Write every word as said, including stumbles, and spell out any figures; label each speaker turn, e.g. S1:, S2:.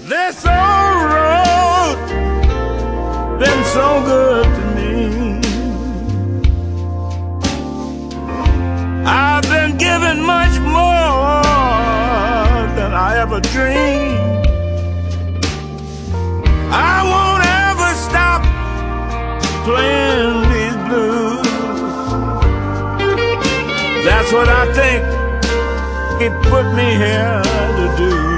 S1: This old road been so good to me. I've been given much more than I ever dreamed. I won't ever stop playing these blues. That's what I think it put me here to do.